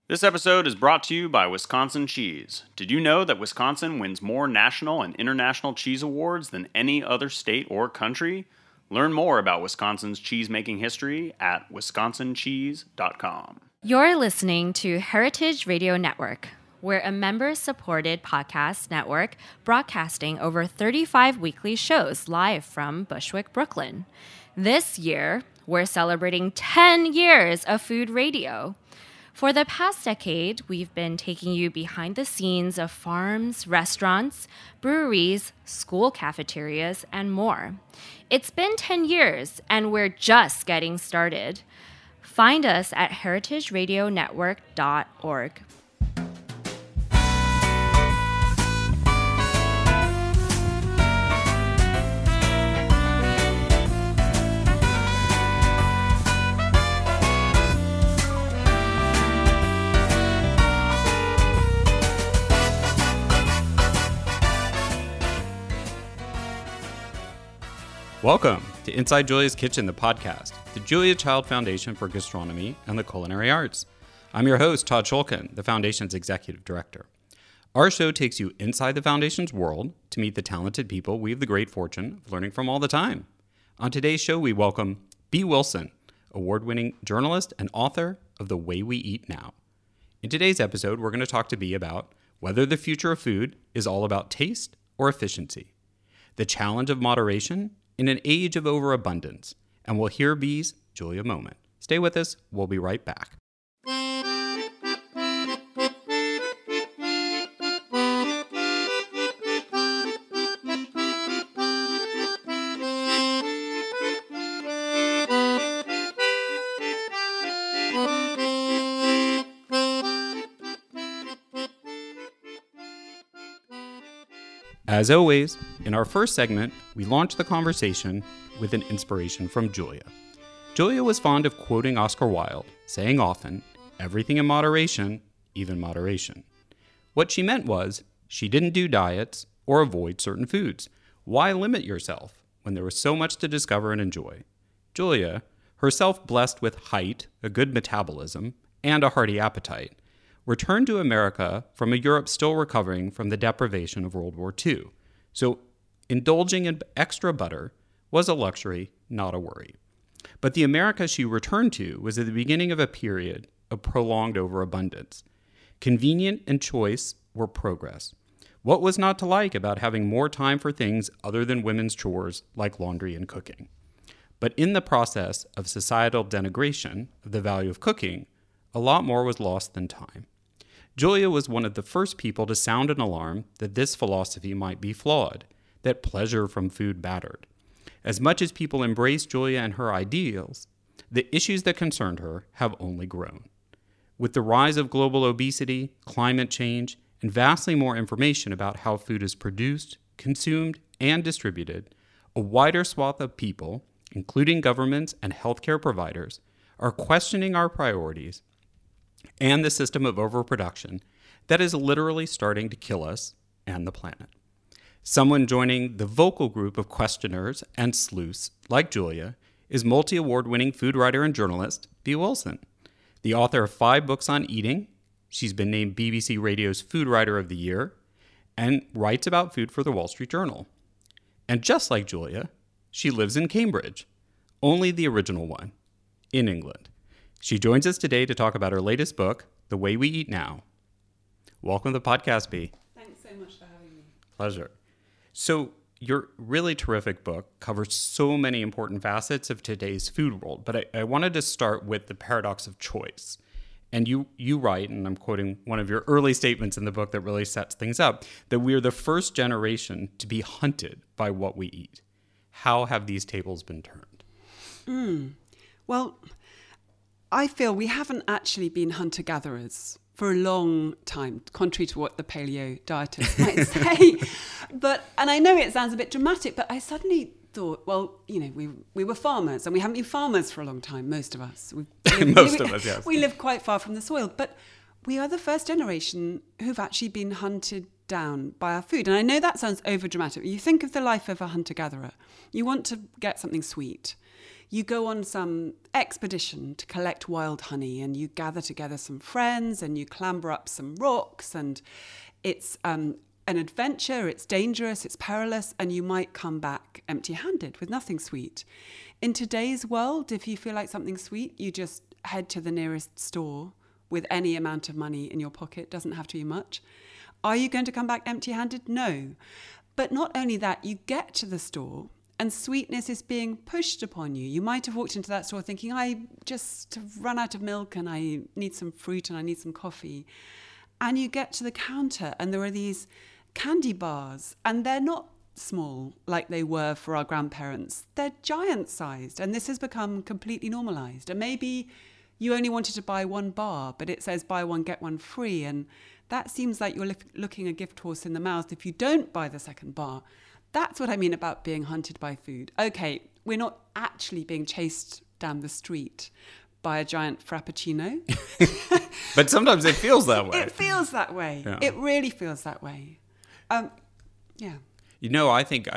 This episode is brought to you by Wisconsin Cheese. Did you know that Wisconsin wins more national and international cheese awards than any other state or country? Learn more about Wisconsin's cheese-making history at wisconsincheese.com. You're listening to Heritage Radio Network. We're a member-supported podcast network broadcasting over 35 weekly shows live from Bushwick, Brooklyn. This year, we're celebrating 10 years of food radio. For the past decade, we've been taking you behind the scenes of farms, restaurants, breweries, school cafeterias, and more. It's been 10 years, and we're just getting started. Find us at heritageradionetwork.org. Welcome to Inside Julia's Kitchen, the podcast, the Julia Child Foundation for Gastronomy and the Culinary Arts. I'm your host, Todd Shulkin, the Foundation's Executive Director. Our show takes you inside the Foundation's world to meet the talented people we have the great fortune of learning from all the time. On today's show, we welcome Bea Wilson, award-winning journalist and author of The Way We Eat Now. In today's episode, we're going to talk to Bea about whether the future of food is all about taste or efficiency, the challenge of moderation in an age of overabundance, and we'll hear Bea's Julia moment. Stay with us. We'll be right back. As always, in our first segment, we launched the conversation with an inspiration from Julia. Julia was fond of quoting Oscar Wilde, saying often, "Everything in moderation, even moderation." What she meant was, she didn't do diets or avoid certain foods. Why limit yourself when there was so much to discover and enjoy? Julia, herself blessed with height, a good metabolism, and a hearty appetite, returned to America from a Europe still recovering from the deprivation of World War II. So indulging in extra butter was a luxury, not a worry. But the America she returned to was at the beginning of a period of prolonged overabundance. Convenient and choice were progress. What was not to like about having more time for things other than women's chores like laundry and cooking? But in the process of societal denigration of the value of cooking, a lot more was lost than time. Julia was one of the first people to sound an alarm that this philosophy might be flawed, that pleasure from food mattered. As much as people embraced Julia and her ideals, the issues that concerned her have only grown. With the rise of global obesity, climate change, and vastly more information about how food is produced, consumed, and distributed, a wider swath of people, including governments and healthcare providers, are questioning our priorities and the system of overproduction that is literally starting to kill us and the planet. Someone joining the vocal group of questioners and sleuths like Julia is multi-award-winning food writer and journalist Bea Wilson. The author of 5 books on eating, she's been named BBC Radio's Food Writer of the Year, and writes about food for the Wall Street Journal. And just like Julia, she lives in Cambridge, only the original one, in England. She joins us today to talk about her latest book, The Way We Eat Now. Welcome to the podcast, Bea. Thanks so much for having me. Pleasure. So your really terrific book covers so many important facets of today's food world, but I wanted to start with the paradox of choice. And you write, and I'm quoting one of your early statements in the book that really sets things up, that we are the first generation to be hunted by what we eat. How have these tables been turned? Well, I feel we haven't actually been hunter-gatherers for a long time, contrary to what the paleo dietists might say. And I know it sounds a bit dramatic, but I suddenly thought, well, you know, we were farmers, and we haven't been farmers for a long time, most of us. Most of us, yes. We live quite far from the soil, but we are the first generation who've actually been hunted down by our food. And I know that sounds overdramatic. You think of the life of a hunter-gatherer. You want to get something sweet. You go on some expedition to collect wild honey, and you gather together some friends and you clamber up some rocks, and it's an adventure, it's dangerous, it's perilous, and you might come back empty-handed with nothing sweet. In today's world, if you feel like something sweet, you just head to the nearest store with any amount of money in your pocket. Doesn't have to be much. Are you going to come back empty-handed? No. But not only that, you get to the store and sweetness is being pushed upon you. You might have walked into that store thinking, I just have run out of milk and I need some fruit and I need some coffee. And you get to the counter and there are these candy bars, and they're not small like they were for our grandparents. They're giant-sized, and this has become completely normalised. And maybe you only wanted to buy one bar, but it says buy one, get one free. And that seems like you're looking a gift horse in the mouth if you don't buy the second bar. That's what I mean about being hunted by food. Okay, we're not actually being chased down the street by a giant frappuccino. But sometimes it feels that way. It feels that way. Yeah. It really feels that way. Yeah. You know, I think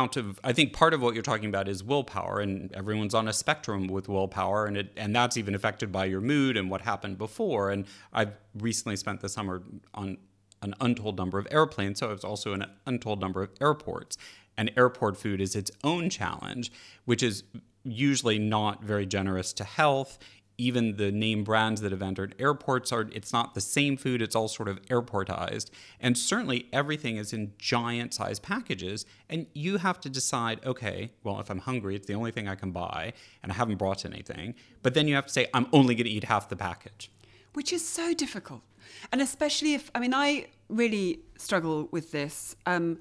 part of what you're talking about is willpower, and everyone's on a spectrum with willpower, and that's even affected by your mood and what happened before. And I've recently spent the summer on an untold number of airplanes, so I was also in an untold number of airports. And airport food is its own challenge, which is usually not very generous to health. Even the name brands that have entered airports it's not the same food, it's all sort of airportized. And certainly everything is in giant size packages. And you have to decide, okay, well, if I'm hungry, it's the only thing I can buy, and I haven't brought anything. But then you have to say, I'm only going to eat half the package. Which is so difficult. And especially I really struggle with this.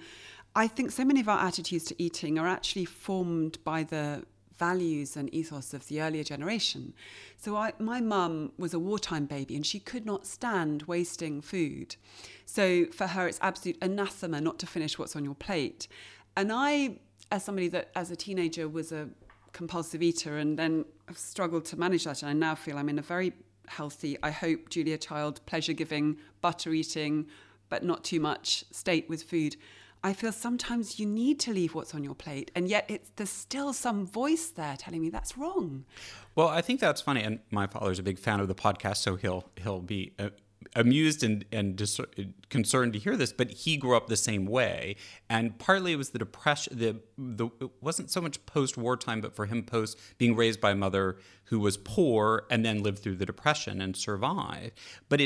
I think so many of our attitudes to eating are actually formed by the values and ethos of the earlier generation. So my mum was a wartime baby and she could not stand wasting food. So for her, it's absolute anathema not to finish what's on your plate. And I, as somebody that as a teenager was a compulsive eater and then have struggled to manage that, and I now feel I'm in a very healthy, I hope, Julia Child, pleasure-giving, butter-eating, but not too much state with food. I feel sometimes you need to leave what's on your plate, and yet there's still some voice there telling me that's wrong. Well, I think that's funny, and my father's a big fan of the podcast, so he'll be amused and concerned to hear this. But he grew up the same way, and partly it was the depression. It wasn't so much post-war time, but for him, post being raised by a mother who was poor and then lived through the Depression and survived. But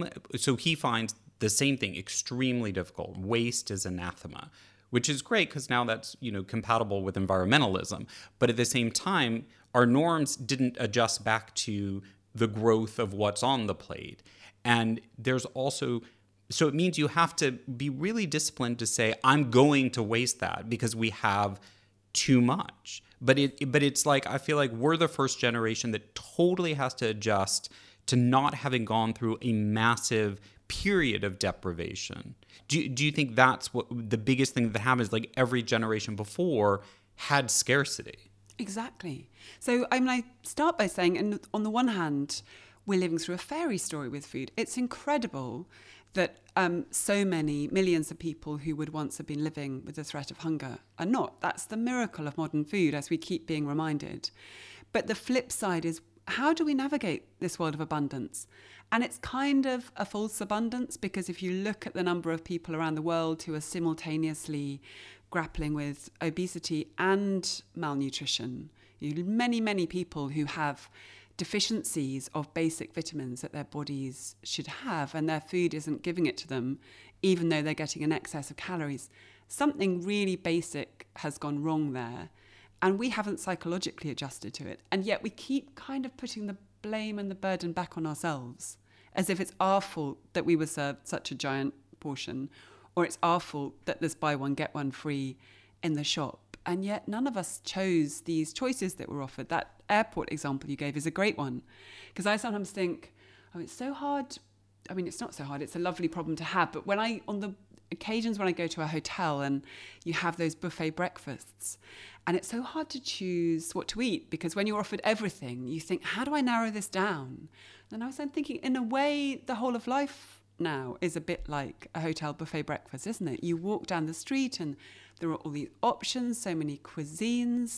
so he finds the same thing extremely difficult. Waste is anathema, which is great because now that's compatible with environmentalism. But at the same time, our norms didn't adjust back to the growth of what's on the plate. And there's also, so it means you have to be really disciplined to say, I'm going to waste that because we have too much. But it's like, I feel like we're the first generation that totally has to adjust to not having gone through a massive period of deprivation. Do you think that's what the biggest thing that happens? Like every generation before had scarcity. Exactly. So I start by saying, and on the one hand, we're living through a fairy story with food. It's incredible that so many millions of people who would once have been living with the threat of hunger are not. That's the miracle of modern food, as we keep being reminded. But the flip side is, how do we navigate this world of abundance? And it's kind of a false abundance, because if you look at the number of people around the world who are simultaneously grappling with obesity and malnutrition, many, many people who have deficiencies of basic vitamins that their bodies should have, and their food isn't giving it to them, even though they're getting an excess of calories. Something really basic has gone wrong there, and we haven't psychologically adjusted to it. And yet we keep kind of putting the blame and the burden back on ourselves, as if it's our fault that we were served such a giant portion, or it's our fault that there's buy one, get one free in the shop. And yet none of us chose these choices that were offered. That airport example you gave is a great one, because I sometimes think, it's so hard. I mean, it's not so hard. It's a lovely problem to have. But on the occasions when I go to a hotel and you have those buffet breakfasts, and it's so hard to choose what to eat, because when you're offered everything, you think, how do I narrow this down? And I was then thinking, in a way, the whole of life now is a bit like a hotel buffet breakfast, isn't it? You walk down the street and there are all these options, so many cuisines,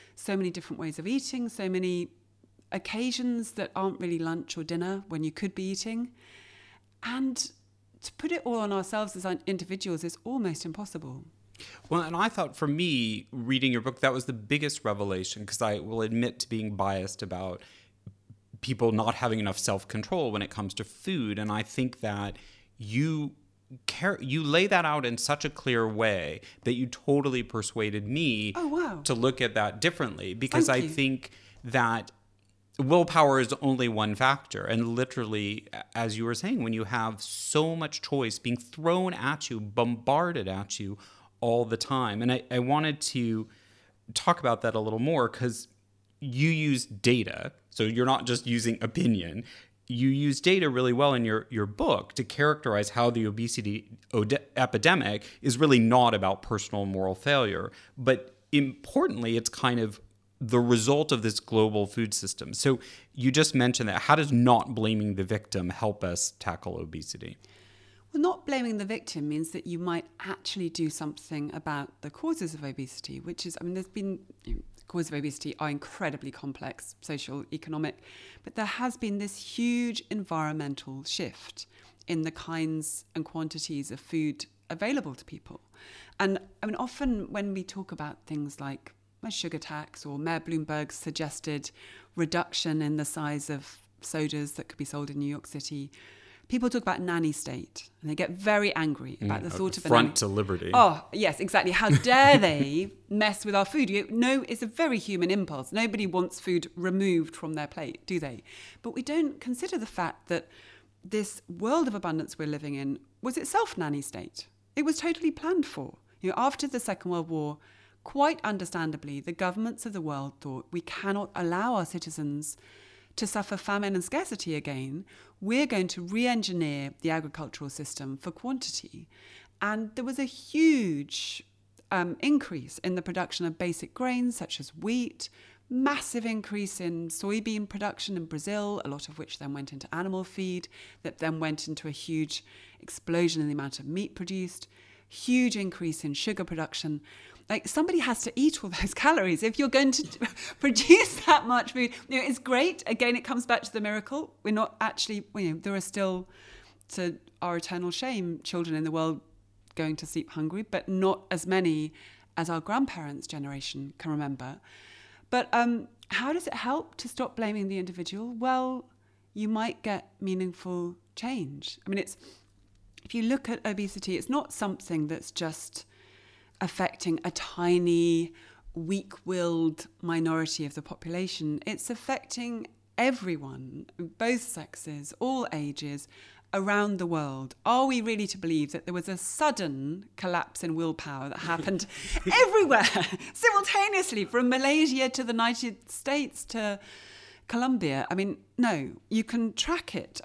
so many different ways of eating, so many occasions that aren't really lunch or dinner when you could be eating. And to put it all on ourselves as individuals is almost impossible. Well, and I thought for me, reading your book, that was the biggest revelation, because I will admit to being biased about people not having enough self-control when it comes to food. And I think that you lay that out in such a clear way that you totally persuaded me to look at that differently, because I think that willpower is only one factor. And literally, as you were saying, when you have so much choice being thrown at you, bombarded at you all the time. And I wanted to talk about that a little more, because you use data. So you're not just using opinion. You use data really well in your book to characterize how the obesity epidemic is really not about personal moral failure. But importantly, it's kind of the result of this global food system. So you just mentioned that. How does not blaming the victim help us tackle obesity? Well, not blaming the victim means that you might actually do something about the causes of obesity, which is, there's been, causes of obesity are incredibly complex, social, economic, but there has been this huge environmental shift in the kinds and quantities of food available to people. And often when we talk about things like a sugar tax, or Mayor Bloomberg's suggested reduction in the size of sodas that could be sold in New York City, people talk about nanny state, and they get very angry about the thought of a affront to liberty. Oh, yes, exactly. How dare they mess with our food? It's a very human impulse. Nobody wants food removed from their plate, do they? But we don't consider the fact that this world of abundance we're living in was itself nanny state. It was totally planned for. After the Second World War, quite understandably, the governments of the world thought we cannot allow our citizens to suffer famine and scarcity again. We're going to re-engineer the agricultural system for quantity. And there was a huge increase in the production of basic grains such as wheat, massive increase in soybean production in Brazil, a lot of which then went into animal feed, that then went into a huge explosion in the amount of meat produced, huge increase in sugar production. Like, somebody has to eat all those calories. If you're going to produce that much food, it's great. Again, it comes back to the miracle. We're not actually, there are still, to our eternal shame, children in the world going to sleep hungry, but not as many as our grandparents' generation can remember. But how does it help to stop blaming the individual? Well, you might get meaningful change. If you look at obesity, it's not something that's just affecting a tiny, weak-willed minority of the population. It's affecting everyone, both sexes, all ages, around the world. Are we really to believe that there was a sudden collapse in willpower that happened everywhere, simultaneously, from Malaysia to the United States to Colombia? No, you can track it.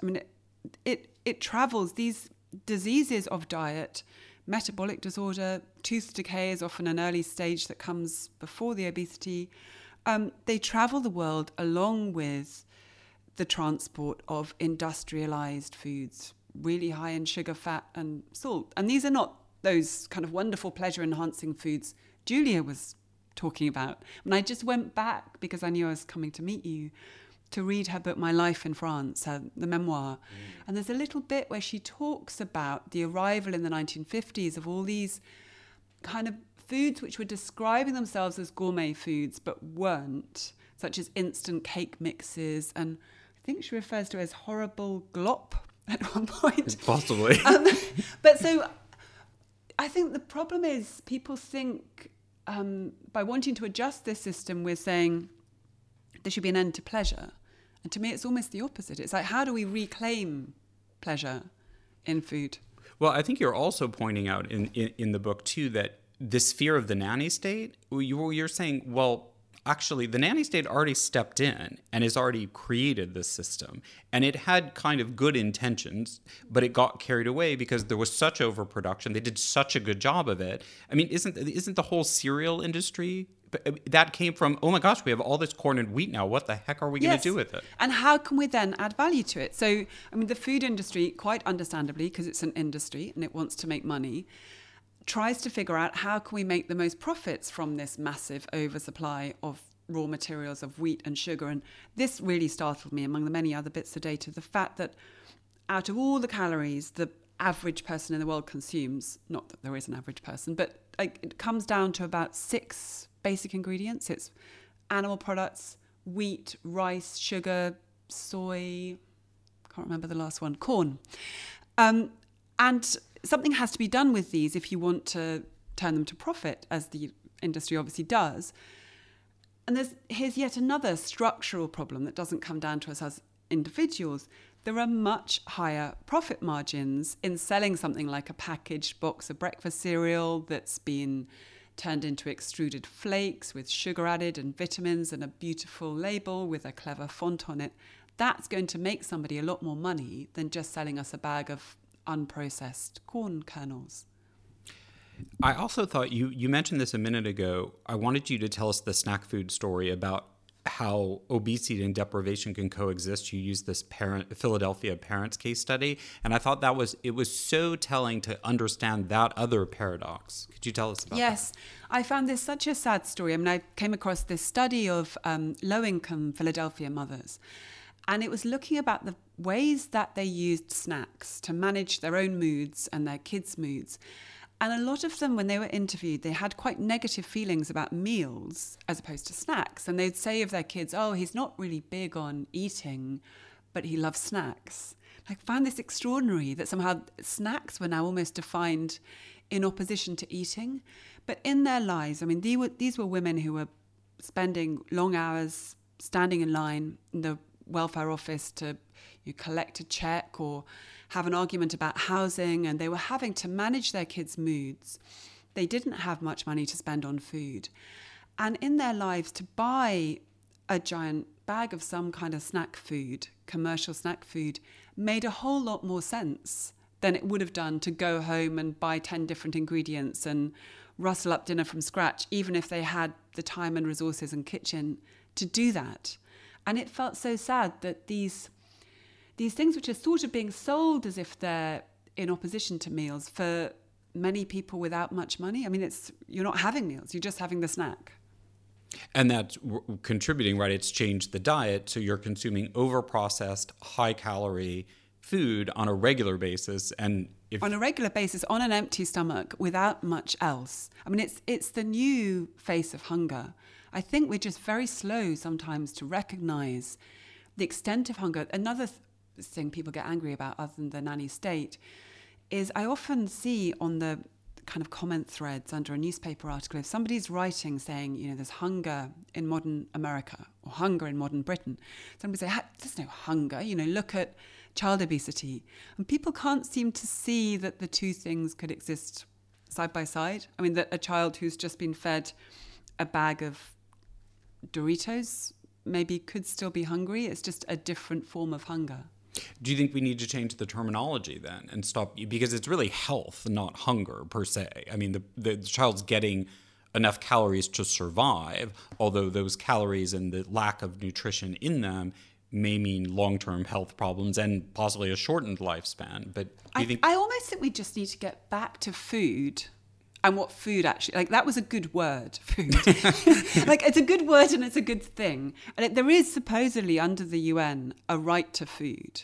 It travels. These diseases of diet, metabolic disorder, tooth decay is often an early stage that comes before the obesity. They travel the world along with the transport of industrialized foods, really high in sugar, fat, and salt. And these are not those kind of wonderful pleasure-enhancing foods Julia was talking about. And I just went back, because I knew I was coming to meet you, to read her book, My Life in France, the memoir. And there's a little bit where she talks about the arrival in the 1950s of all these kind of foods which were describing themselves as gourmet foods but weren't, such as instant cake mixes, and I think she refers to it as horrible glop at one point. Possibly. But so I think the problem is people think by wanting to adjust this system, we're saying there should be an end to pleasure. And to me, it's almost the opposite. It's like, how do we reclaim pleasure in food? Well, I think you're also pointing out in the book, too, that this fear of the nanny state, you're saying, well, actually, the nanny state already stepped in and has already created this system. And it had kind of good intentions, but it got carried away because there was such overproduction. They did such a good job of it. Isn't the whole cereal industry, that came from, oh my gosh, we have all this corn and wheat now. What the heck are we going to do with it? And how can we then add value to it? So, the food industry, quite understandably, because it's an industry and it wants to make money, tries to figure out how can we make the most profits from this massive oversupply of raw materials of wheat and sugar. And this really startled me, among the many other bits of data, the fact that out of all the calories the average person in the world consumes, not that there is an average person, but it comes down to about 6 basic ingredients. It's animal products, wheat, rice, sugar, soy, can't remember the last one, corn. And something has to be done with these if you want to turn them to profit, as the industry obviously does. And here's yet another structural problem that doesn't come down to us as individuals. There are much higher profit margins in selling something like a packaged box of breakfast cereal that's been turned into extruded flakes with sugar added and vitamins and a beautiful label with a clever font on it. That's going to make somebody a lot more money than just selling us a bag of unprocessed corn kernels. I also thought you mentioned this a minute ago. I wanted you to tell us the snack food story about how obesity and deprivation can coexist. You used this Philadelphia parents case study, and I thought it was so telling to understand that other paradox. Could you tell us about that? Yes, I found this such a sad story. I mean, I came across this study of low-income Philadelphia mothers, and it was looking about the ways that they used snacks to manage their own moods and their kids' moods. And a lot of them, when they were interviewed, they had quite negative feelings about meals as opposed to snacks. And they'd say of their kids, oh, he's not really big on eating, but he loves snacks. I found this extraordinary that somehow snacks were now almost defined in opposition to eating. But in their lives, I mean, these were women who were spending long hours standing in line in the welfare office to collect a check or have an argument about housing, and they were having to manage their kids' moods. They didn't have much money to spend on food. And in their lives, to buy a giant bag of some kind of snack food, commercial snack food, made a whole lot more sense than it would have done to go home and buy 10 different ingredients and rustle up dinner from scratch, even if they had the time and resources and kitchen to do that. And it felt so sad that these things which are sort of being sold as if they're in opposition to meals, for many people without much money, I mean, you're not having meals, you're just having the snack. And that's contributing, right? It's changed the diet, so you're consuming over-processed, high-calorie food on a regular basis. And on a regular basis, on an empty stomach, without much else. I mean, it's the new face of hunger. I think we're just very slow sometimes to recognize the extent of hunger. Another thing people get angry about, other than the nanny state, is I often see on the kind of comment threads under a newspaper article, if somebody's writing saying, there's hunger in modern America or hunger in modern Britain, somebody say, there's no hunger, look at child obesity. And people can't seem to see that the two things could exist side by side. I mean, that a child who's just been fed a bag of Doritos maybe could still be hungry. It's just a different form of hunger. Do you think we need to change the terminology then and stop? Because it's really health, not hunger per se. I mean, the child's getting enough calories to survive, although those calories and the lack of nutrition in them may mean long-term health problems and possibly a shortened lifespan. But do you think... I almost think we just need to get back to food and what food actually, that was a good word, food. It's a good word and it's a good thing. And there is supposedly under the UN a right to food.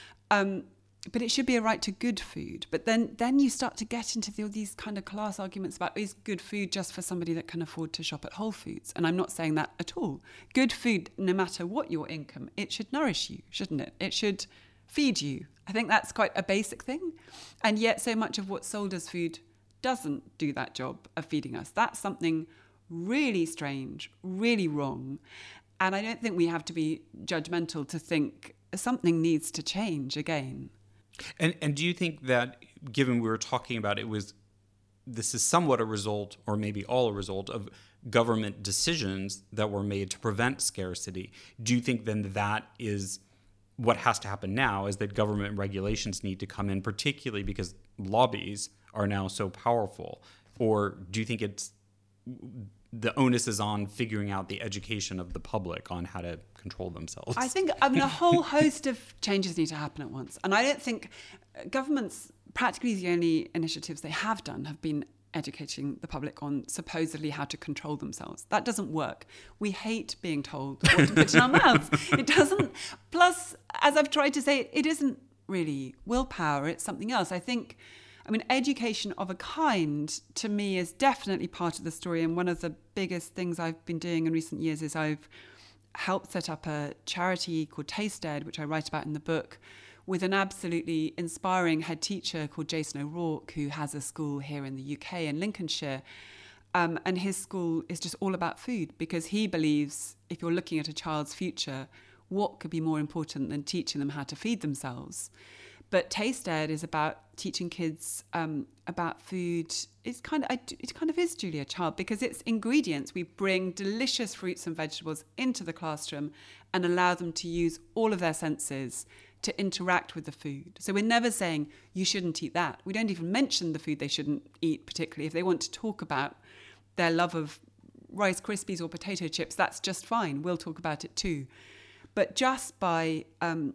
But it should be a right to good food. But then you start to get into these kind of class arguments about, is good food just for somebody that can afford to shop at Whole Foods? And I'm not saying that at all. Good food, no matter what your income, it should nourish you, shouldn't it? It should feed you. I think that's quite a basic thing. And yet so much of what's sold as food doesn't do that job of feeding us. That's something really strange, really wrong. And I don't think we have to be judgmental to think something needs to change again. And do you think that, given we were talking about this is somewhat a result, or maybe all a result, of government decisions that were made to prevent scarcity, do you think then that is what has to happen now, is that government regulations need to come in, particularly because lobbies are now so powerful? Or do you think the onus is on figuring out the education of the public on how to control themselves? I think a whole host of changes need to happen at once. And I don't think governments, practically the only initiatives they have done have been educating the public on supposedly how to control themselves. That doesn't work. We hate being told what to put in our mouths. It doesn't. Plus, as I've tried to say, it isn't really willpower. It's something else. I mean, education of a kind, to me, is definitely part of the story. And one of the biggest things I've been doing in recent years is I've helped set up a charity called Tasted, which I write about in the book, with an absolutely inspiring head teacher called Jason O'Rourke, who has a school here in the UK in Lincolnshire. And his school is just all about food, because he believes if you're looking at a child's future, what could be more important than teaching them how to feed themselves? But Tasted is about teaching kids about food. It kind of is, Julia Child, because it's ingredients. We bring delicious fruits and vegetables into the classroom and allow them to use all of their senses to interact with the food. So we're never saying you shouldn't eat that. We don't even mention the food they shouldn't eat, particularly if they want to talk about their love of Rice Krispies or potato chips. That's just fine. We'll talk about it too. But just by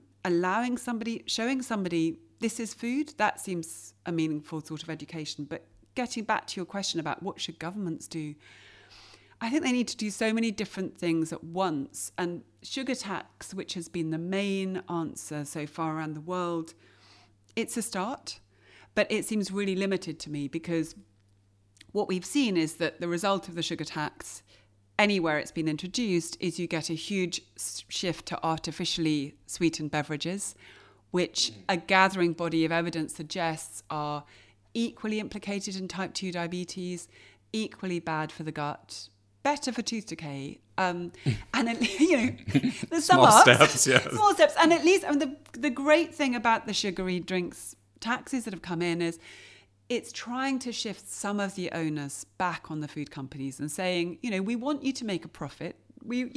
showing somebody this is food, that seems a meaningful sort of education. But getting back to your question about what should governments do, I think they need to do so many different things at once. And sugar tax, which has been the main answer so far around the world, it's a start, but it seems really limited to me, because what we've seen is that the result of the sugar tax, anywhere it's been introduced, is you get a huge shift to artificially sweetened beverages, which a gathering body of evidence suggests are equally implicated in type 2 diabetes, equally bad for the gut, better for tooth decay. And there's some small steps, yes. Small steps. And at least, the great thing about the sugary drinks taxes that have come in is it's trying to shift some of the onus back on the food companies and saying, we want you to make a profit. We're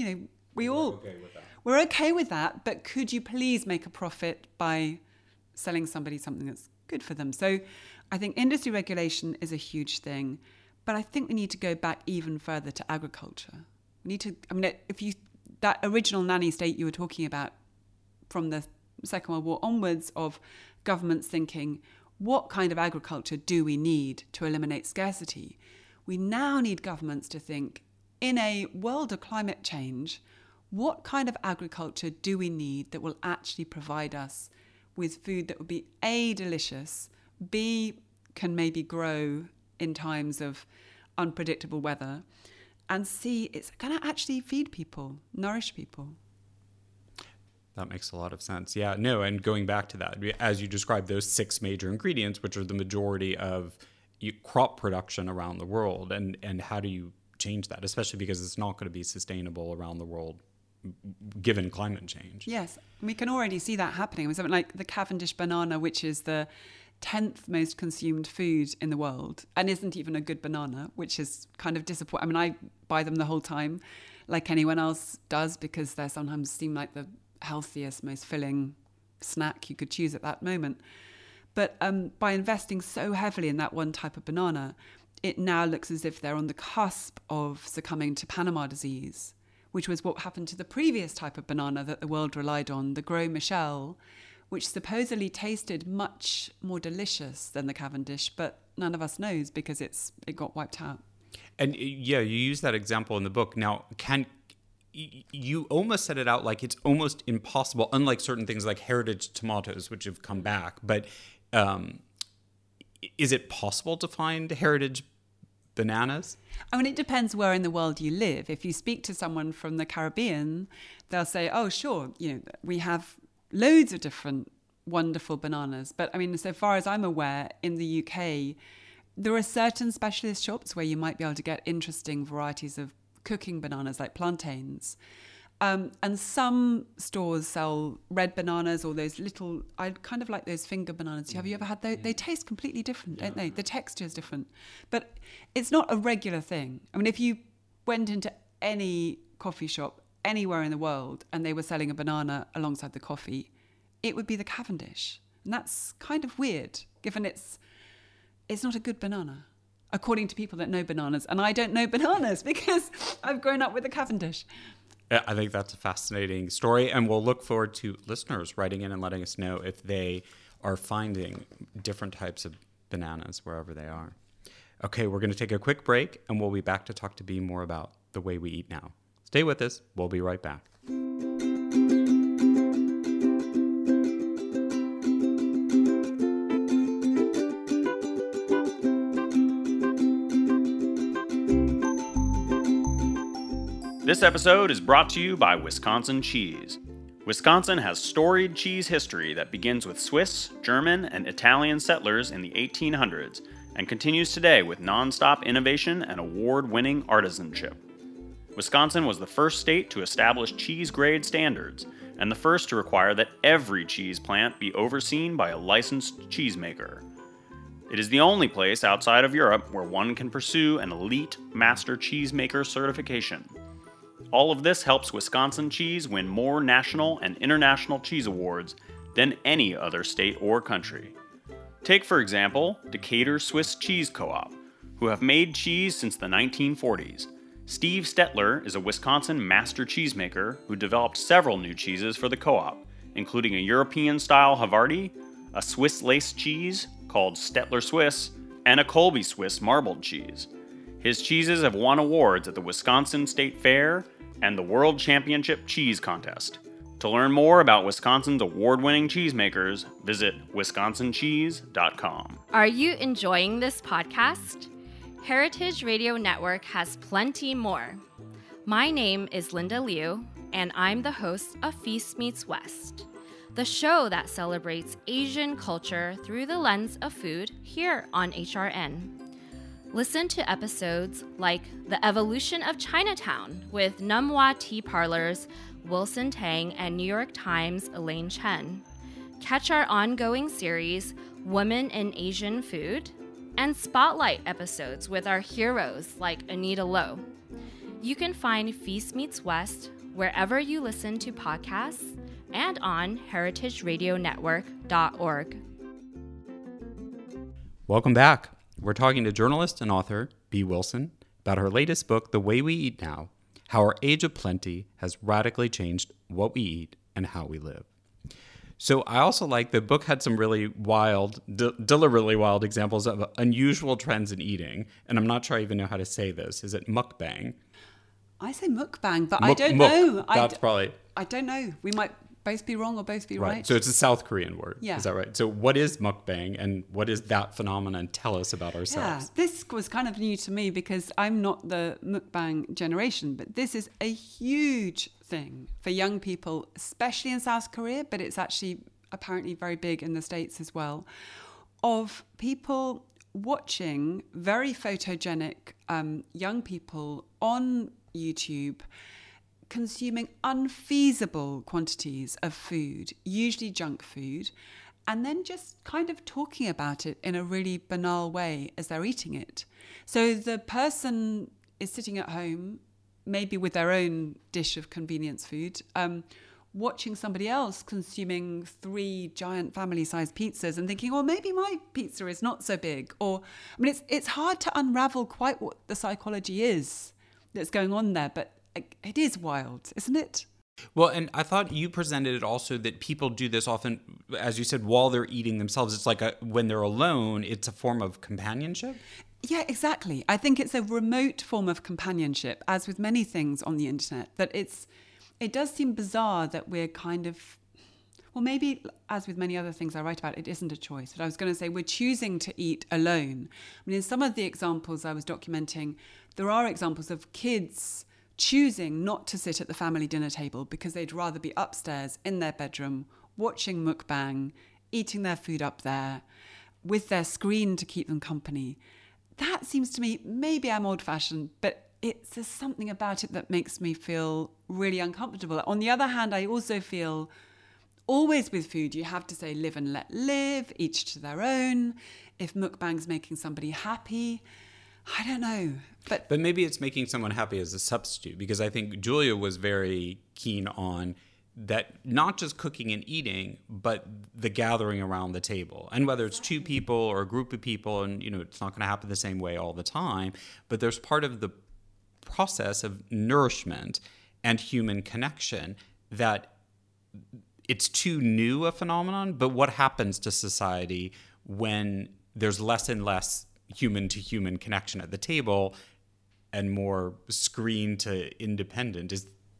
okay with that, but could you please make a profit by selling somebody something that's good for them? So I think industry regulation is a huge thing, but I think we need to go back even further to agriculture. We need to, that original nanny state you were talking about from the Second World War onwards, of governments thinking, what kind of agriculture do we need to eliminate scarcity? We now need governments to think, in a world of climate change, what kind of agriculture do we need that will actually provide us with food that will be A, delicious, B, can maybe grow in times of unpredictable weather, and C, it's going to actually feed people, nourish people. That makes a lot of sense. Yeah, no, and going back to that, as you described, those 6 major ingredients, which are the majority of crop production around the world, and how do you change that, especially because it's not going to be sustainable around the world given climate change. Yes, we can already see that happening with something like the Cavendish banana, which is the 10th most consumed food in the world and isn't even a good banana, which is kind of disappointing. I buy them the whole time like anyone else does, because they sometimes seem like the healthiest, most filling snack you could choose at that moment. But by investing so heavily in that one type of banana, it now looks as if they're on the cusp of succumbing to Panama disease, which was what happened to the previous type of banana that the world relied on, the Gros Michel, which supposedly tasted much more delicious than the Cavendish, but none of us knows because it got wiped out. And yeah, you use that example in the book. Now, you almost set it out like it's almost impossible, unlike certain things like heritage tomatoes, which have come back. But is it possible to find heritage bananas? It depends where in the world you live. If you speak to someone from the Caribbean, they'll say, oh, sure, we have loads of different wonderful bananas. But so far as I'm aware, in the UK, there are certain specialist shops where you might be able to get interesting varieties of cooking bananas like plantains. And some stores sell red bananas, or those little, I kind of like those finger bananas. Have you ever had those? Yeah. They taste completely different, don't they? The texture is different. But it's not a regular thing. If you went into any coffee shop anywhere in the world and they were selling a banana alongside the coffee, it would be the Cavendish. And that's kind of weird, given it's not a good banana, according to people that know bananas. And I don't know bananas because I've grown up with the Cavendish. I think that's a fascinating story, and we'll look forward to listeners writing in and letting us know if they are finding different types of bananas wherever they are. Okay, we're going to take a quick break, and we'll be back to talk to Bea more about the way we eat now. Stay with us. We'll be right back. This episode is brought to you by Wisconsin Cheese. Wisconsin has storied cheese history that begins with Swiss, German, and Italian settlers in the 1800s and continues today with nonstop innovation and award-winning artisanship. Wisconsin was the first state to establish cheese grade standards and the first to require that every cheese plant be overseen by a licensed cheesemaker. It is the only place outside of Europe where one can pursue an elite master cheesemaker certification. All of this helps Wisconsin cheese win more national and international cheese awards than any other state or country. Take, for example, Decatur Swiss Cheese Co-op, who have made cheese since the 1940s. Steve Stettler is a Wisconsin master cheesemaker who developed several new cheeses for the co-op, including a European-style Havarti, a Swiss lace cheese called Stettler Swiss, and a Colby Swiss marbled cheese. His cheeses have won awards at the Wisconsin State Fair and the World Championship Cheese Contest. To learn more about Wisconsin's award-winning cheesemakers, visit wisconsincheese.com. Are you enjoying this podcast? Heritage Radio Network has plenty more. My name is Linda Liu, and I'm the host of Feast Meets West, the show that celebrates Asian culture through the lens of food here on HRN. Listen to episodes like The Evolution of Chinatown with Numwa Tea Parlor's Wilson Tang and New York Times' Elaine Chen. Catch our ongoing series, Women in Asian Food, and spotlight episodes with our heroes like Anita Lowe. You can find Feast Meets West wherever you listen to podcasts and on heritageradionetwork.org. Welcome back. We're talking to journalist and author Bea Wilson about her latest book, The Way We Eat Now, How Our Age of Plenty Has Radically Changed What We Eat and How We Live. So I also like the book had some really wild, deliberately wild examples of unusual trends in eating. And I'm not sure I even know how to say this. Is it mukbang? I say mukbang, but I don't know. That's probably... I don't know. We might both be wrong or both be right. So it's a South Korean word. Yeah. Is that right? So what is mukbang and what is that phenomenon? Tell us about ourselves. Yeah, this was kind of new to me because I'm not the mukbang generation, but this is a huge thing for young people, especially in South Korea, but it's actually apparently very big in the States as well, of people watching very photogenic young people on YouTube consuming unfeasible quantities of food, usually junk food, and then just kind of talking about it in a really banal way as they're eating it. So the person is sitting at home, maybe with their own dish of convenience food, watching somebody else consuming 3 giant family-sized pizzas and thinking, well, maybe my pizza is not so big. Or, I mean, it's hard to unravel quite what the psychology is that's going on there, but it is wild, isn't it? Well, and I thought you presented it also that people do this often, as you said, while they're eating themselves. It's like when they're alone, it's a form of companionship. Yeah, exactly. I think it's a remote form of companionship, as with many things on the internet, that it does seem bizarre that we're kind of, well, maybe as with many other things I write about, it isn't a choice. But I was going to say we're choosing to eat alone. I mean, in some of the examples I was documenting, there are examples of kids choosing not to sit at the family dinner table because they'd rather be upstairs in their bedroom, watching mukbang, eating their food up there, with their screen to keep them company. That seems to me, maybe I'm old-fashioned, but there's something about it that makes me feel really uncomfortable. On the other hand, I also feel always with food, you have to say live and let live, each to their own. If mukbang's making somebody happy, I don't know. But maybe it's making someone happy as a substitute, because I think Julia was very keen on that, not just cooking and eating, but the gathering around the table. And whether it's 2 people or a group of people, and it's not going to happen the same way all the time, but there's part of the process of nourishment and human connection that it's too new a phenomenon. But what happens to society when there's less and less human-to-human connection at the table and more screen to independent.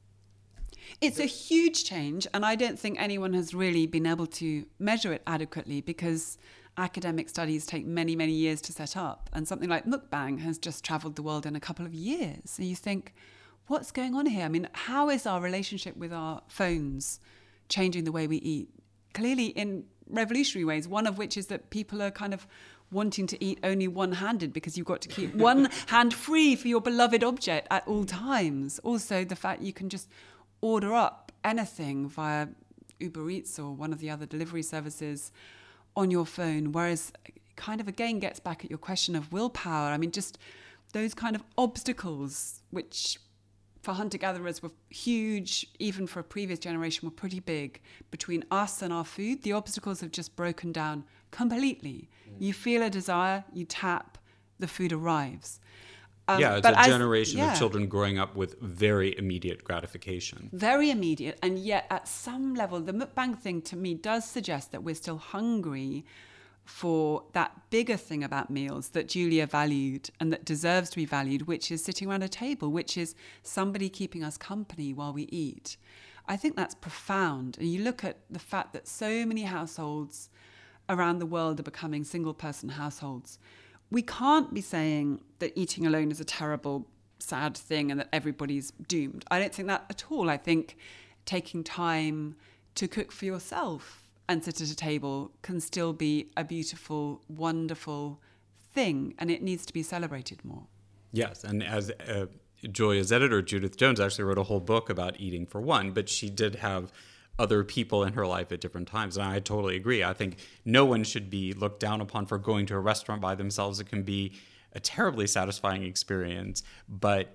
It's a huge change, and I don't think anyone has really been able to measure it adequately because academic studies take many, many years to set up. And something like mukbang has just traveled the world in a couple of years. And you think, what's going on here? I mean, how is our relationship with our phones changing the way we eat? Clearly in revolutionary ways, one of which is that people are kind of wanting to eat only one-handed because you've got to keep one hand free for your beloved object at all times. Also, the fact you can just order up anything via Uber Eats or one of the other delivery services on your phone, whereas kind of again gets back at your question of willpower. I mean, just those kind of obstacles, which for hunter-gatherers were huge, even for a previous generation were pretty big, between us and our food, the obstacles have just broken down completely. You feel a desire, you tap, the food arrives. It's a generation of children growing up with very immediate gratification. Very immediate. And yet at some level, the mukbang thing to me does suggest that we're still hungry for that bigger thing about meals that Julia valued and that deserves to be valued, which is sitting around a table, which is somebody keeping us company while we eat. I think that's profound. And you look at the fact that so many households around the world are becoming single-person households. We can't be saying that eating alone is a terrible, sad thing and that everybody's doomed. I don't think that at all. I think taking time to cook for yourself and sit at a table can still be a beautiful, wonderful thing, and it needs to be celebrated more. Yes, and as Julia's editor, Judith Jones, actually wrote a whole book about eating for one, but she did have other people in her life at different times. And I totally agree. I think no one should be looked down upon for going to a restaurant by themselves. It can be a terribly satisfying experience, but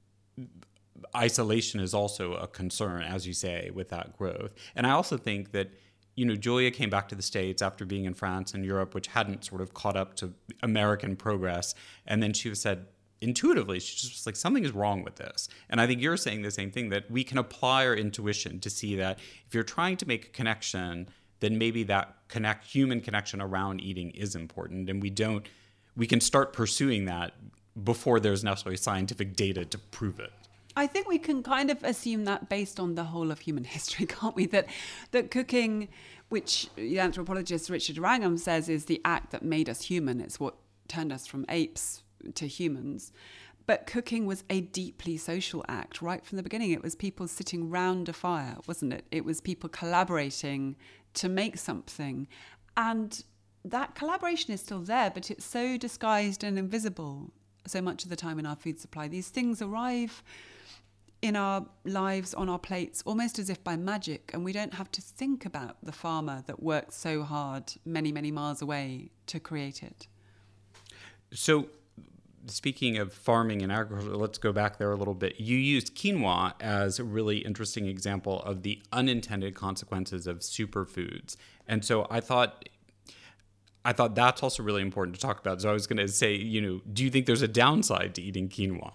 isolation is also a concern, as you say, with that growth. And I also think that, Julia came back to the States after being in France and Europe, which hadn't sort of caught up to American progress. And then she said, intuitively, she just was like, something is wrong with this. And I think you're saying the same thing, that we can apply our intuition to see that if you're trying to make a connection, then maybe that human connection around eating is important. And we can start pursuing that before there's necessarily scientific data to prove it. I think we can kind of assume that based on the whole of human history, can't we? That cooking, which the anthropologist Richard Wrangham says is the act that made us human. It's what turned us from apes to humans. But cooking was a deeply social act right from the beginning. It was people sitting round a fire, wasn't it? It was people collaborating to make something. And that collaboration is still there, but it's so disguised and invisible so much of the time in our food supply. These things arrive in our lives, on our plates, almost as if by magic, and we don't have to think about the farmer that worked so hard many, many miles away to create it. So, speaking of farming and agriculture, let's go back there a little bit. You used quinoa as a really interesting example of the unintended consequences of superfoods. And so I thought that's also really important to talk about. So I was going to say, do you think there's a downside to eating quinoa?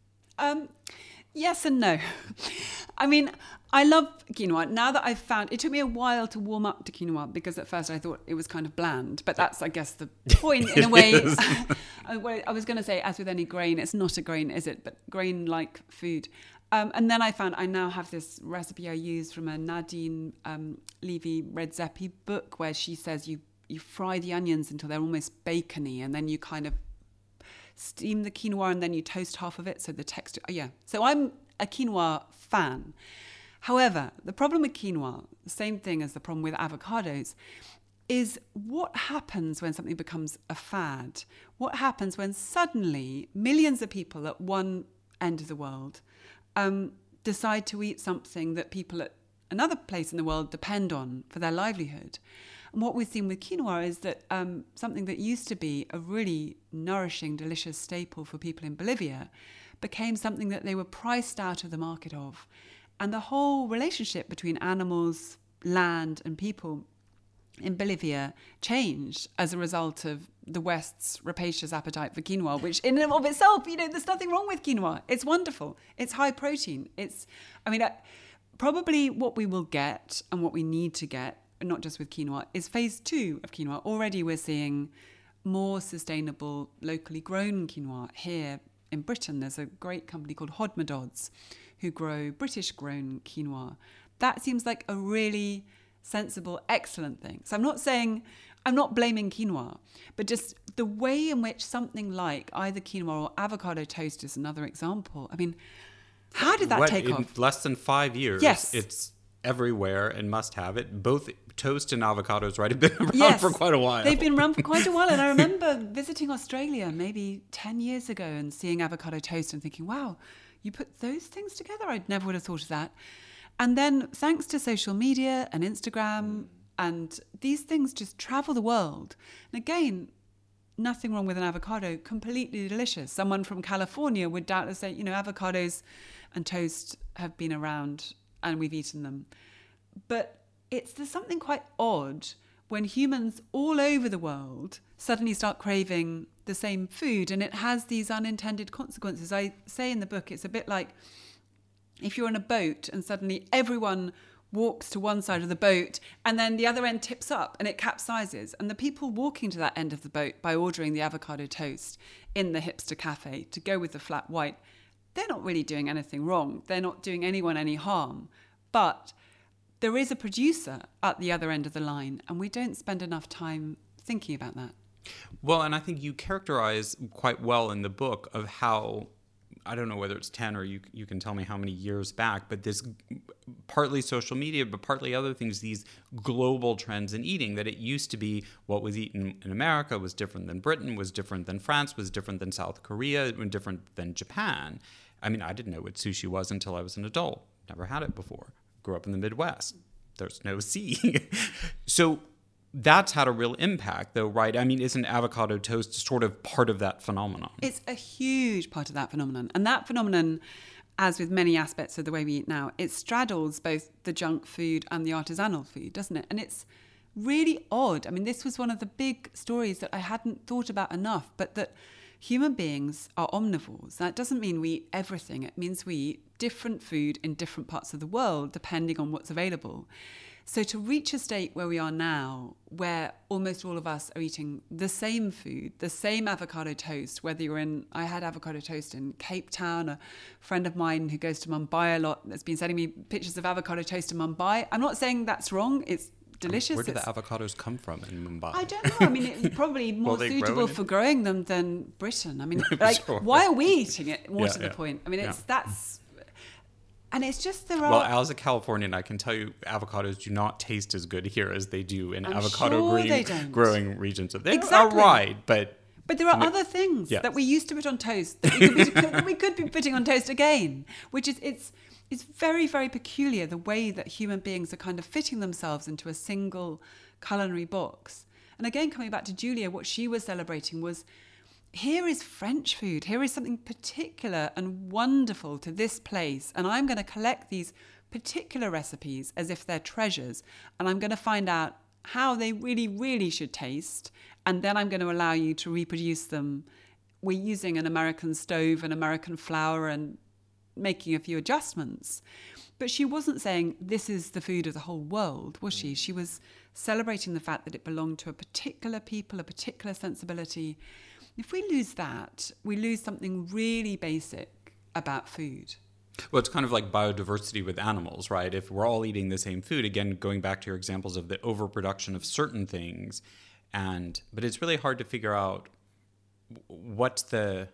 Yes and no. I mean, I love quinoa. Now that I've found, it took me a while to warm up to quinoa because at first I thought it was kind of bland, but that's, I guess, the point in a way. I was going to say, as with any grain, it's not a grain, is it? But grain-like food. And then I now have this recipe I use from a Nadine Levy-Redzepi book where she says you fry the onions until they're almost bacony, and then you kind of steam the quinoa and then you toast half of it, so the texture. So I'm a quinoa fan. However, the problem with quinoa, the same thing as the problem with avocados, is what happens when something becomes a fad? What happens when suddenly millions of people at one end of the world decide to eat something that people at another place in the world depend on for their livelihood? And what we've seen with quinoa is that something that used to be a really nourishing, delicious staple for people in Bolivia became something that they were priced out of the market of. And the whole relationship between animals, land, and people in Bolivia changed as a result of the West's rapacious appetite for quinoa, which in and of itself, there's nothing wrong with quinoa. It's wonderful. It's high protein. Probably what we will get and what we need to get, not just with quinoa, is phase 2 of quinoa. Already we're seeing more sustainable, locally grown quinoa here in Britain. There's a great company called Hodmedod's who grow British-grown quinoa. That seems like a really sensible, excellent thing. So I'm not blaming quinoa, but just the way in which something like either quinoa or avocado toast is another example. I mean, how did that take off? In less than 5 years, yes. It's everywhere and must have it. Both toast and avocados, right, have been around for quite a while. They've been around for quite a while. And I remember visiting Australia maybe 10 years ago and seeing avocado toast and thinking, wow, you put those things together? I never would have thought of that. And then thanks to social media and Instagram, and these things just travel the world. And again, nothing wrong with an avocado, completely delicious. Someone from California would doubtless say, avocados and toast have been around and we've eaten them. But there's something quite odd when humans all over the world suddenly start craving the same food, and it has these unintended consequences. I say in the book, it's a bit like if you're on a boat and suddenly everyone walks to one side of the boat and then the other end tips up and it capsizes. And the people walking to that end of the boat by ordering the avocado toast in the hipster cafe to go with the flat white, they're not really doing anything wrong. They're not doing anyone any harm. But there is a producer at the other end of the line, and we don't spend enough time thinking about that. Well, and I think you characterize quite well in the book of how, I don't know whether it's 10 or you can tell me how many years back, but this partly social media, but partly other things, these global trends in eating, that it used to be what was eaten in America was different than Britain, was different than France, was different than South Korea, and different than Japan. I mean, I didn't know what sushi was until I was an adult. Never had it before. Grew up in the Midwest. There's no sea. So that's had a real impact, though, right? I mean, isn't avocado toast sort of part of that phenomenon? It's a huge part of that phenomenon. And that phenomenon, as with many aspects of the way we eat now, it straddles both the junk food and the artisanal food, doesn't it? And it's really odd. I mean, this was one of the big stories that I hadn't thought about enough, but that human beings are omnivores. That doesn't mean we eat everything. It means we eat different food in different parts of the world, depending on what's available. So to reach a state where we are now, where almost all of us are eating the same food, the same avocado toast, whether you're I had avocado toast in Cape Town, a friend of mine who goes to Mumbai a lot has been sending me pictures of avocado toast in Mumbai. I'm not saying that's wrong. It's delicious. Where do the avocados come from in Mumbai? I don't know. I mean, it's probably more suitable for growing them than Britain. I mean, like, Sure. Why are we eating it? More to the Yeah. point. I mean, that's... And it's just there Well, are... as a Californian, I can tell you avocados do not taste as good here as they do in I'm avocado sure they don't. growing regions. They Exactly. are right, but But there are other things Yes. that we used to put on toast that we could be putting on toast again, which is it's very, very peculiar, the way that human beings are kind of fitting themselves into a single culinary box. And again, coming back to Julia, what she was celebrating was, here is French food. Here is something particular and wonderful to this place. And I'm going to collect these particular recipes as if they're treasures. And I'm going to find out how they really, really should taste. And then I'm going to allow you to reproduce them. We're using an American stove and American flour and making a few adjustments. But she wasn't saying this is the food of the whole world, was she? She was celebrating the fact that it belonged to a particular people, a particular sensibility. If we lose that, we lose something really basic about food. well, it's kind of like biodiversity with animals, right? If we're all eating the same food, again, going back to your examples of the overproduction of certain things, but it's really hard to figure out what's the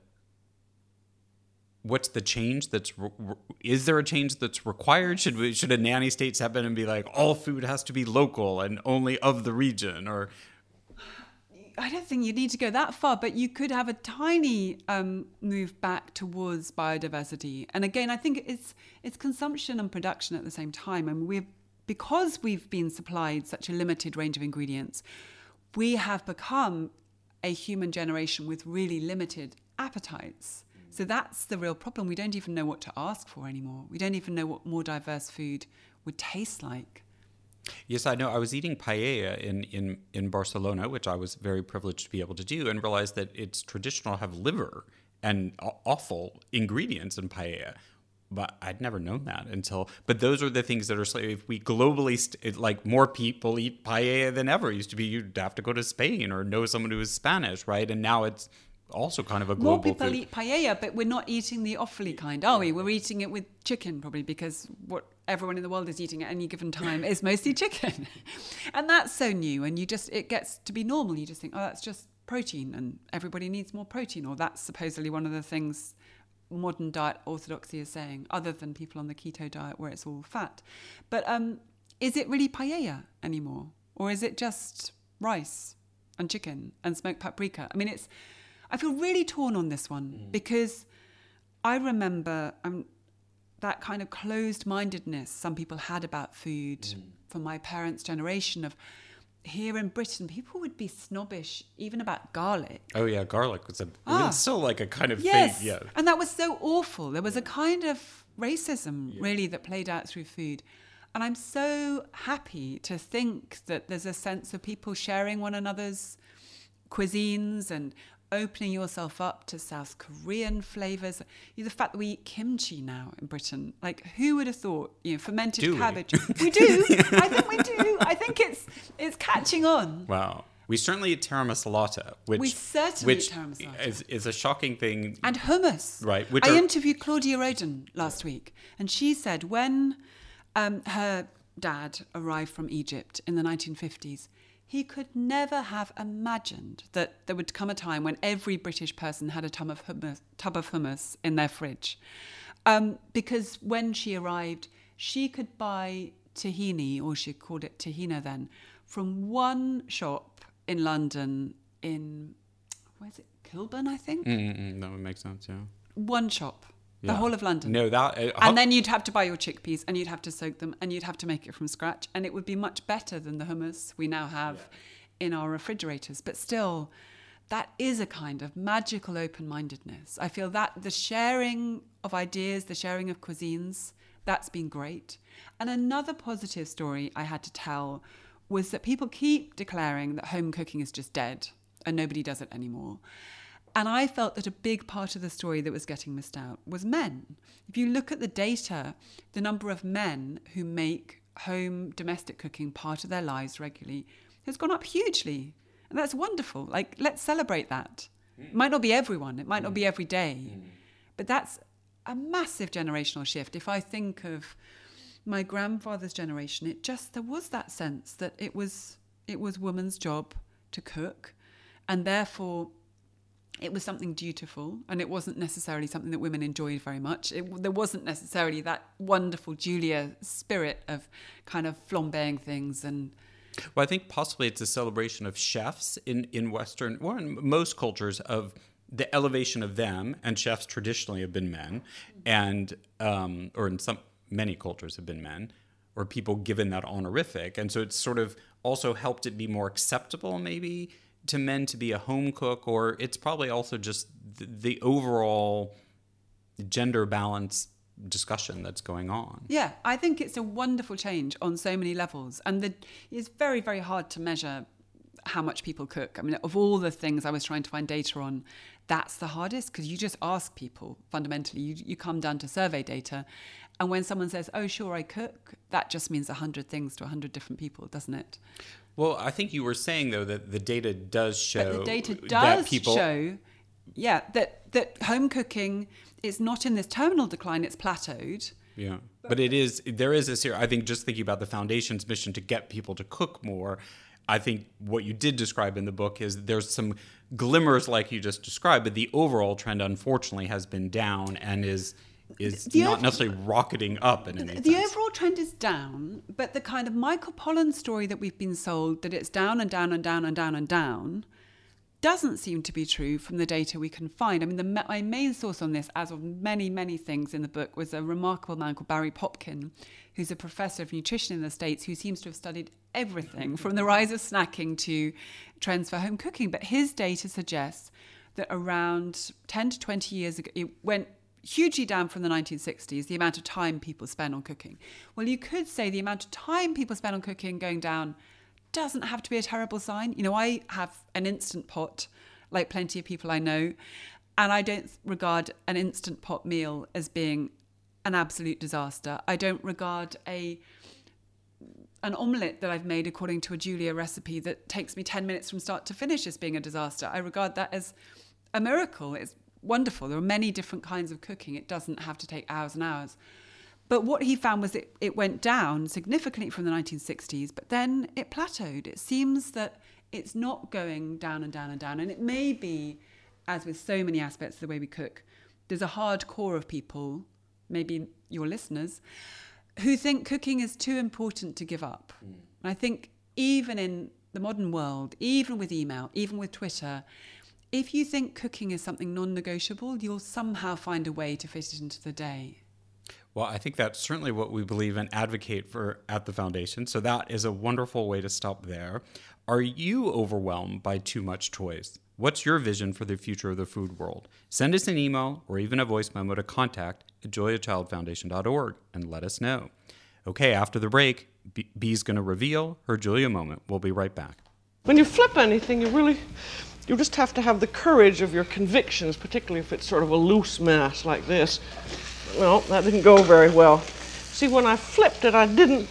change that's is there a change that's required? Should a nanny state step in and be like, all food has to be local and only of the region? Or I don't think you need to go that far, but you could have a tiny move back towards biodiversity. And again, I think it's consumption and production at the same time. I mean, because we've been supplied such a limited range of ingredients, we have become a human generation with really limited appetites. So that's the real problem. We don't even know what to ask for anymore. We don't even know what more diverse food would taste like. yes, I know. I was eating paella in Barcelona, which I was very privileged to be able to do, and realized that it's traditional to have liver and awful ingredients in paella. but I'd never known that until. But those are the things that are if we globally like more people eat paella than ever. It used to be you'd have to go to Spain or know someone who is Spanish, right? And now it's also kind of a global More people food. eat paella, but we're not eating the offally kind, are we? We're eating it with chicken, probably, because what everyone in the world is eating at any given time is mostly chicken. And that's so new, and it gets to be normal. You just think, oh, that's just protein, and everybody needs more protein, or that's supposedly one of the things modern diet orthodoxy is saying, other than people on the keto diet where it's all fat. But is it really paella anymore? Or is it just rice and chicken and smoked paprika? I mean, I feel really torn on this one because I remember that kind of closed-mindedness some people had about food from my parents' generation of here in Britain, people would be snobbish even about garlic. Oh yeah, garlic was it's still like a kind of Yes, thing. Yeah. And that was so awful. There was a kind of racism really that played out through food. And I'm so happy to think that there's a sense of people sharing one another's cuisines and opening yourself up to South Korean flavors. The fact that we eat kimchi now in Britain, like who would have thought, fermented cabbage. We do. I think we do. I think it's catching on. Wow. We certainly eat tiram masala, which tiram masala. is a shocking thing. And hummus. Right. I interviewed Claudia Roden last week, and she said when her dad arrived from Egypt in the 1950s, he could never have imagined that there would come a time when every British person had a tub of hummus in their fridge. Because when she arrived, she could buy tahini, or she called it tahina then, from one shop in London where's it? Kilburn, I think? That would make sense, yeah. One shop. The whole of London. No, and then you'd have to buy your chickpeas and you'd have to soak them and you'd have to make it from scratch. And it would be much better than the hummus we now have in our refrigerators. But still, that is a kind of magical open-mindedness. I feel that the sharing of ideas, the sharing of cuisines, that's been great. And another positive story I had to tell was that people keep declaring that home cooking is just dead and nobody does it anymore. And I felt that a big part of the story that was getting missed out was men. If you look at the data, the number of men who make home domestic cooking part of their lives regularly has gone up hugely. And that's wonderful. Like, let's celebrate that. It might not be everyone. It might not be every day. But that's a massive generational shift. If I think of my grandfather's generation, there was that sense that it was woman's job to cook. And therefore, it was something dutiful, and it wasn't necessarily something that women enjoyed very much. There wasn't necessarily that wonderful Julia spirit of kind of flambeing things. Well, I think possibly it's a celebration of chefs in Western, or in most cultures, of the elevation of them, and chefs traditionally have been men, and or in many cultures have been men, or people given that honorific. And so it's sort of also helped it be more acceptable, maybe, to men to be a home cook, or it's probably also just the overall gender balance discussion that's going on. Yeah, I think it's a wonderful change on so many levels. And it's very, very hard to measure how much people cook. I mean, of all the things I was trying to find data on, that's the hardest, because you just ask people fundamentally. You come down to survey data. And when someone says, oh, sure, I cook, that just means 100 things to 100 different people, doesn't it? Well, I think you were saying, though, that the data does show that home cooking is not in this terminal decline, it's plateaued. Yeah. But there is a serious, I think, just thinking about the Foundation's mission to get people to cook more, I think what you did describe in the book is there's some glimmers like you just described, but the overall trend, unfortunately, has been down and is not necessarily rocketing up in any sense. The overall trend is down, but the kind of Michael Pollan story that we've been sold, that it's down and down and down and down and down, doesn't seem to be true from the data we can find. I mean, my main source on this, as of many, many things in the book, was a remarkable man called Barry Popkin, who's a professor of nutrition in the States, who seems to have studied everything from the rise of snacking to trends for home cooking. But his data suggests that around 10 to 20 years ago, it went hugely down from the 1960s, the amount of time people spend on cooking. Well, you could say the amount of time people spend on cooking going down doesn't have to be a terrible sign. You know, I have an Instant Pot, like plenty of people I know, and I don't regard an Instant Pot meal as being an absolute disaster. I don't regard an omelette that I've made according to a Julia recipe that takes me 10 minutes from start to finish as being a disaster. I regard that as a miracle. It's wonderful. There are many different kinds of cooking. It doesn't have to take hours and hours. But what he found was it went down significantly from the 1960s, but then it plateaued. It seems that it's not going down and down and down. And it may be, as with so many aspects of the way we cook, there's a hard core of people, maybe your listeners, who think cooking is too important to give up. And I think even in the modern world, even with email, even with Twitter, if you think cooking is something non-negotiable, you'll somehow find a way to fit it into the day. Well, I think that's certainly what we believe and advocate for at the Foundation. So that is a wonderful way to stop there. Are you overwhelmed by too much choice? What's your vision for the future of the food world? Send us an email or even a voice memo to contact@juliachildfoundation.org and let us know. Okay, after the break, B's going to reveal her Julia moment. We'll be right back. When you flip anything, you just have to have the courage of your convictions, particularly if it's sort of a loose mass like this. Well, that didn't go very well. See, when I flipped it, I didn't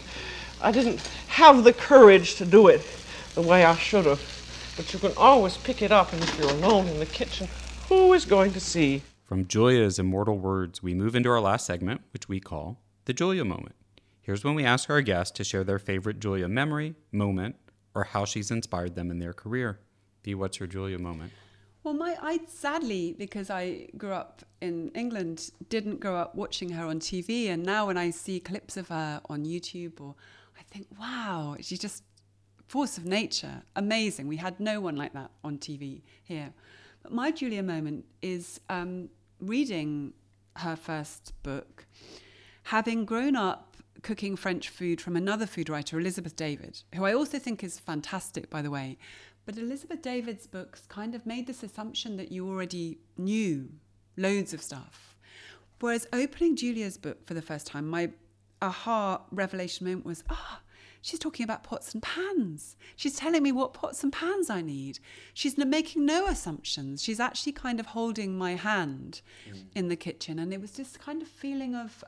have the courage to do it the way I should have. But you can always pick it up, and if you're alone in the kitchen, who is going to see? From Julia's immortal words, we move into our last segment, which we call the Julia moment. Here's when we ask our guests to share their favorite Julia memory, moment, or how she's inspired them in their career. B, what's your Julia moment? Well, I sadly, because I grew up in England, didn't grow up watching her on TV. And now when I see clips of her on YouTube, I think, wow, she's just force of nature. Amazing. We had no one like that on TV here. But my Julia moment is reading her first book, having grown up cooking French food from another food writer, Elizabeth David, who I also think is fantastic, by the way. But Elizabeth David's books kind of made this assumption that you already knew loads of stuff. Whereas opening Julia's book for the first time, my aha revelation moment was, she's talking about pots and pans. She's telling me what pots and pans I need. She's making no assumptions. She's actually kind of holding my hand in the kitchen. And it was this kind of feeling of,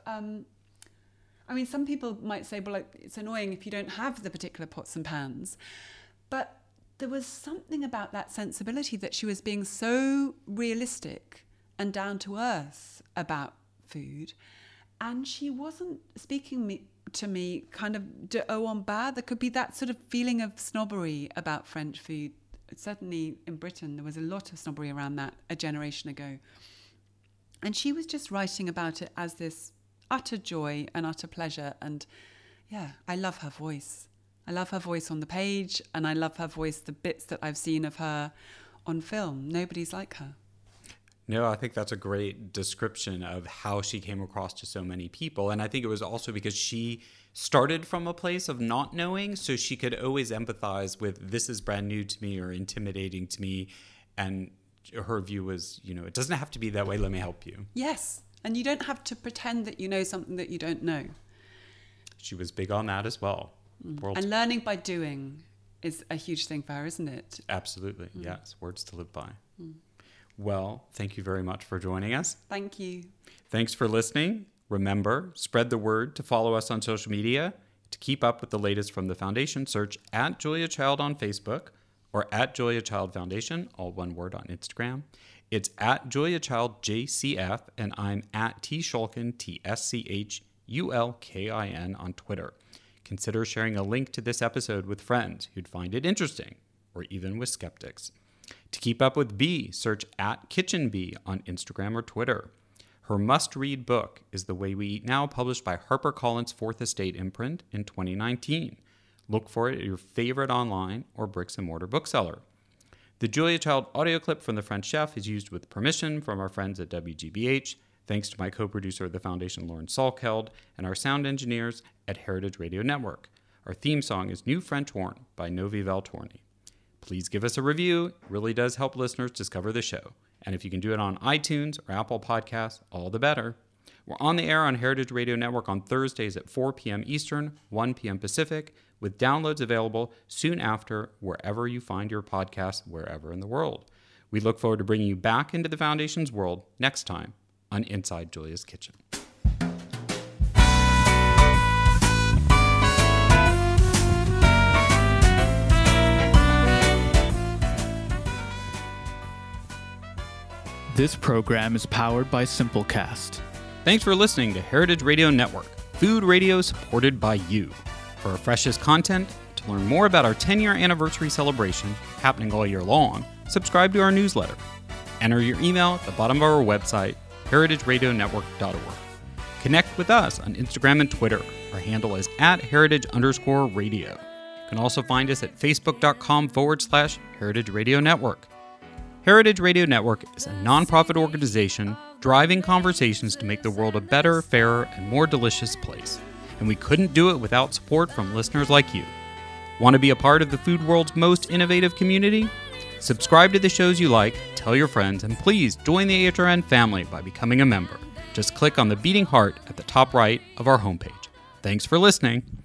some people might say, well, it's annoying if you don't have the particular pots and pans. But there was something about that sensibility that she was being so realistic and down to earth about food. And she wasn't speaking to me kind of de haut en bas. There could be that sort of feeling of snobbery about French food. Certainly in Britain, there was a lot of snobbery around that a generation ago. And she was just writing about it as this utter joy and utter pleasure. And yeah, I love her voice. I love her voice on the page, and I love her voice, the bits that I've seen of her on film. Nobody's like her. No, I think that's a great description of how she came across to so many people. And I think it was also because she started from a place of not knowing, so she could always empathize with, this is brand new to me or intimidating to me. And her view was, it doesn't have to be that way. Let me help you. Yes. And you don't have to pretend that you know something that you don't know. She was big on that as well. And learning by doing is a huge thing for her, isn't it? Absolutely. Yes. Words to live by. Well, thank you very much for joining us. Thank you. Thanks for listening. Remember, spread the word to follow us on social media. To keep up with the latest from the Foundation, search @JuliaChild on Facebook or @JuliaChild Foundation, all one word, on Instagram. It's @JuliaChildJCF, and I'm @TShulkin, TSCHULKIN on Twitter. Consider sharing a link to this episode with friends who'd find it interesting, or even with skeptics. To keep up with B, search @KitchenB on Instagram or Twitter. Her must-read book is The Way We Eat Now, published by HarperCollins' Fourth Estate imprint in 2019. Look for it at your favorite online or bricks-and-mortar bookseller. The Julia Child audio clip from The French Chef is used with permission from our friends at WGBH. Thanks to my co-producer of the Foundation, Lauren Salkeld, and our sound engineers at Heritage Radio Network. Our theme song is New French Horn by Novi Valtorni. Please give us a review. It really does help listeners discover the show. And if you can do it on iTunes or Apple Podcasts, all the better. We're on the air on Heritage Radio Network on Thursdays at 4 p.m. Eastern, 1 p.m. Pacific, with downloads available soon after wherever you find your podcasts, wherever in the world. We look forward to bringing you back into the Foundation's world next time on Inside Julia's Kitchen. This program is powered by Simplecast. Thanks for listening to Heritage Radio Network, food radio supported by you. For our freshest content, to learn more about our 10-year anniversary celebration happening all year long, subscribe to our newsletter. Enter your email at the bottom of our website, heritageradionetwork.org. Connect with us on Instagram and Twitter. Our handle is @heritage_radio. You can also find us at facebook.com/Heritage Radio Network. Heritage Radio Network is a nonprofit organization driving conversations to make the world a better, fairer, and more delicious place. And we couldn't do it without support from listeners like you. Want to be a part of the food world's most innovative community? Subscribe to the shows you like, tell your friends, and please join the AHRN family by becoming a member. Just click on the beating heart at the top right of our homepage. Thanks for listening.